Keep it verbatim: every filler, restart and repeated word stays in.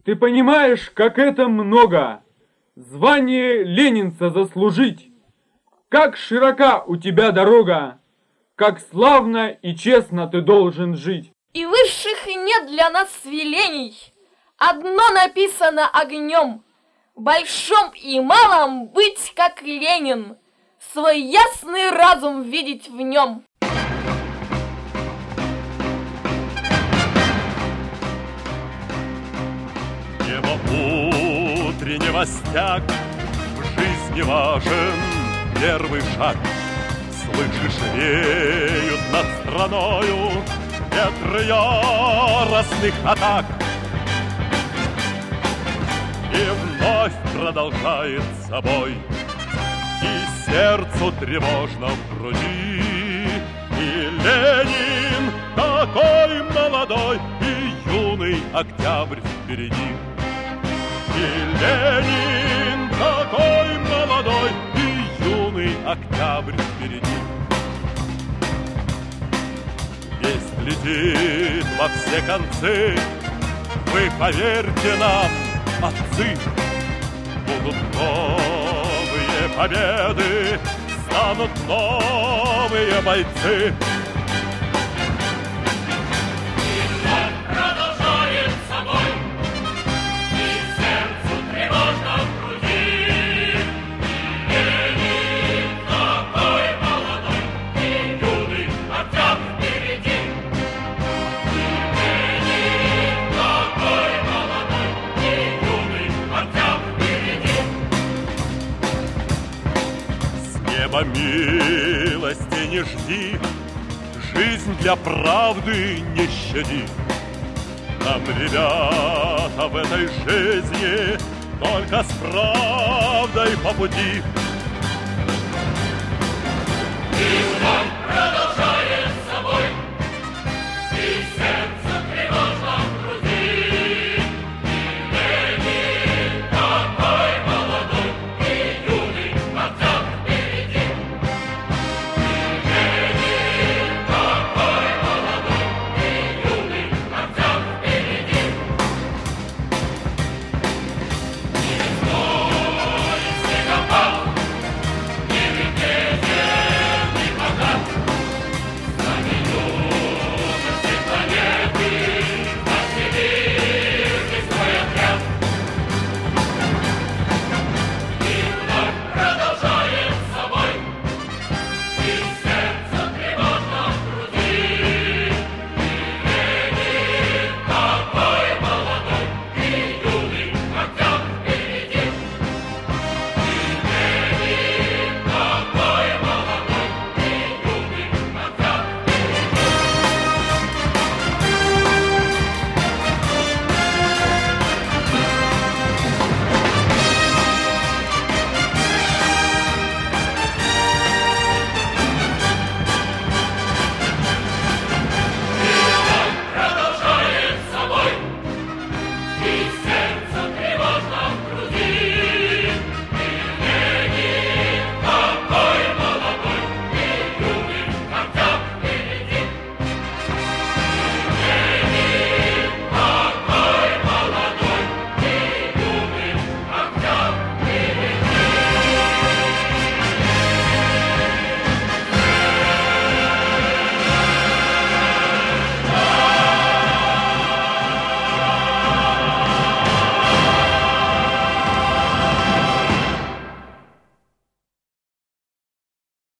Ты понимаешь, как это много? Звание ленинца заслужить. Как широка у тебя дорога, как славно и честно ты должен жить. И высших нет для нас велений. Одно написано огнем: в большом и малом быть как Ленин, свой ясный разум видеть в нем. Небо утреннего стяг, в жизни важен первый шаг. Слышишь, веют над страною ветры яростных атак. И вновь продолжает собой, и сердцу тревожно в груди. И Ленин такой молодой, и юный октябрь впереди. И Ленин такой молодой, и юный октябрь впереди. Весть летит во все концы, вы поверьте нам, отцы, будут новые победы, станут новые бойцы. Неба милости не жди, жизнь для правды не щади. Нам, ребята, в этой жизни только с правдой по пути. И